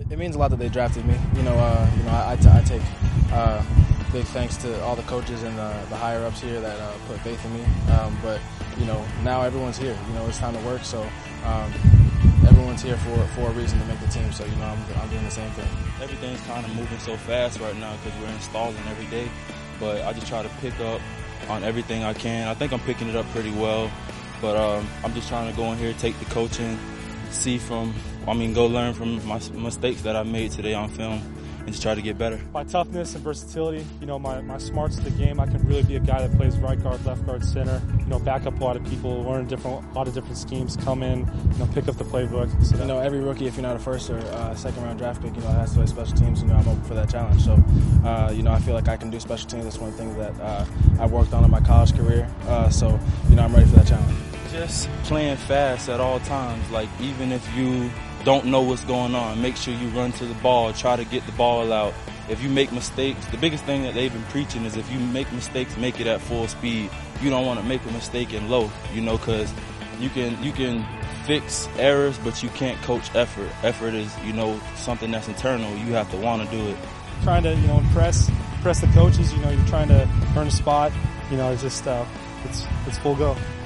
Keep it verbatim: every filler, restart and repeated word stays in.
It means a lot that they drafted me. You know, uh, you know, I, I, t- I take uh, big thanks to all the coaches and the, the higher ups here that uh, put faith in me. Um, but you know, now everyone's here. You know, it's time to work. So um, everyone's here for for a reason to make the team. So you know, I'm I'm doing the same thing. Everything's kind of moving so fast right now because we're installing every day. But I just try to pick up on everything I can. I think I'm picking it up pretty well. But um, I'm just trying to go in here, take the coaching, see from, I mean, go learn from my mistakes that I made today on film and just try to get better. My toughness and versatility, you know, my, my smarts of the game, I can really be a guy that plays right guard, left guard, center, you know, back up a lot of people, learn different, a lot of different schemes, come in, you know, pick up the playbook. So you know, every rookie, if you're not a first or uh, second round draft pick, you know, has to play special teams. You know, I'm open for that challenge. So, uh, you know, I feel like I can do special teams. That's one thing that uh, I worked on in my college career. Uh, so, you know, I'm ready for that challenge. Just playing fast at all times. Like, even if you don't know what's going on, make sure you run to the ball, try to get the ball out. If you make mistakes, the biggest thing that they've been preaching is if you make mistakes, make it at full speed. You don't want to make a mistake in low, you know, because you can you can fix errors, but you can't coach effort. Effort is, you know, something that's internal. You have to want to do it. Trying to, you know, impress impress the coaches. You know, you're trying to earn a spot. You know, it's just uh, it's it's full go.